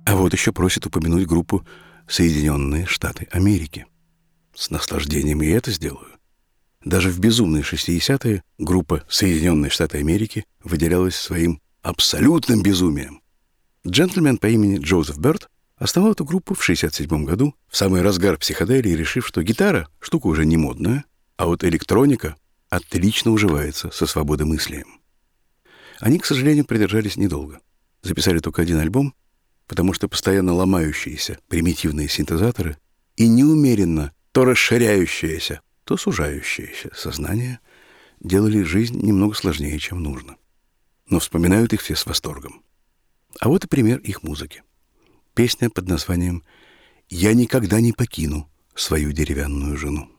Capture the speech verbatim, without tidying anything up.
А вот еще просят упомянуть группу «Соединенные Штаты Америки». С наслаждением и это сделаю. Даже в безумные шестидесятые группа «Соединенные Штаты Америки» выделялась своим абсолютным безумием. Джентльмен по имени Джозеф Бёрд основал эту группу в шестьдесят седьмом году, в самый разгар психоделии, решив, что гитара — штука уже не модная, а вот электроника отлично уживается со свободомыслием. Они, к сожалению, продержались недолго. Записали только один альбом, потому что постоянно ломающиеся примитивные синтезаторы и неумеренно то расширяющееся, то сужающееся сознание делали жизнь немного сложнее, чем нужно. Но вспоминают их все с восторгом. А вот и пример их музыки. Песня под названием «Я никогда не покину свою деревянную жену».